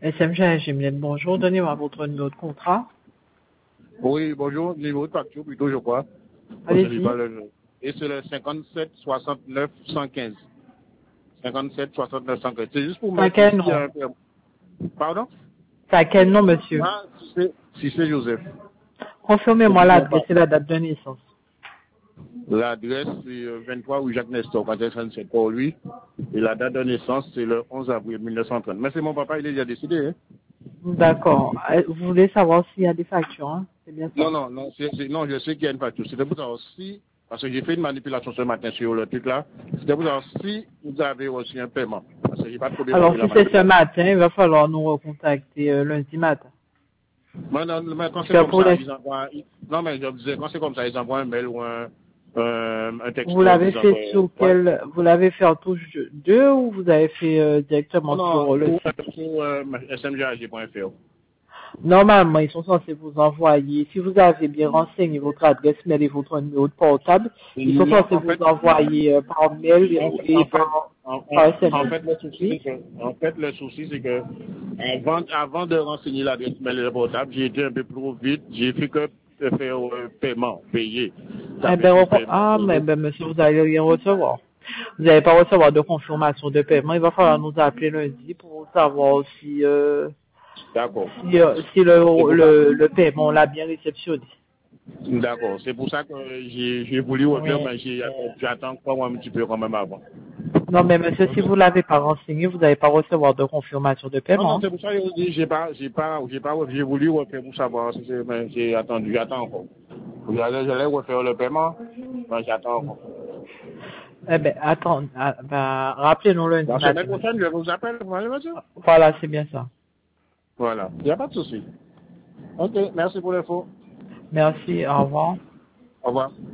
SMG Gimlène, bonjour. Donnez-moi votre numéro de contrat. Oui, bonjour. Numéro de facture plutôt, je crois. Allez-y. Et c'est le 57 69 115. 57 69 115. C'est juste pour C'est à mettre quel ici nom? Pardon? C'est à quel nom, monsieur? Ah, si c'est Joseph. Confirmez-moi l'adresse et la date de naissance. L'adresse, c'est 23 rue Jacques Nestor, 437 pour lui. Et la date de naissance, c'est le 11 avril 1930. Mais c'est mon papa, il est déjà décédé, hein? D'accord. Vous voulez savoir s'il y a des factures, hein? C'est bien ça. Non, non, je sais qu'il y a une facture. C'était pour savoir si, parce que j'ai fait une manipulation ce matin sur le truc là, c'était pour savoir si vous avez reçu un paiement. Parce que j'ai pas trop bien Alors, compris si la c'est ce manipulation. matin, il va falloir nous recontacter lundi matin. Mais quand Parce c'est que comme pour ça, les... ils envoient, non, mais je disais, quand c'est comme ça, ils envoient un mail ou un Vous texto l'avez disant fait que, sur ouais. quel... Vous l'avez fait en touche 2 ou vous avez fait directement Non, sur le sur, site? smgag.fr. Normalement, ils sont censés vous envoyer, si vous avez bien renseigné votre adresse mail et votre numéro de portable, ils sont Non, censés vous envoyer par mail et par en SMS. fait, le souci, Oui? c'est que, avant de renseigner l'adresse mail et le portable, j'ai été un peu trop vite, j'ai fait que faire paiement, payer. Eh Taper ben, sur paiement, mais payer. ben, monsieur, vous allez rien recevoir. Vous n'allez pas recevoir de confirmation de paiement. Il va falloir nous appeler lundi pour savoir D'accord. si C'est pour ça, le paiement l'a bien réceptionné. d'accord. C'est pour ça que j'ai voulu refaire, Oui. mais j'attends encore un petit peu quand même avant. Non, mais monsieur, si Ok? vous l'avez pas renseigné, vous n'allez pas recevoir de confirmation de Non, paiement. c'est pour ça que je dis, j'ai voulu refaire pour savoir si c'est, mais j'attends encore. J'allais refaire le paiement, mais j'attends encore. Eh ben, attends, ben, rappelez-nous lundi La matin, semaine prochaine, monsieur. je vous appelle, vous voyez, monsieur? Voilà, c'est bien ça. Voilà. Il n'y a pas de souci. Ok, merci pour l'info. Merci, au revoir. Au revoir.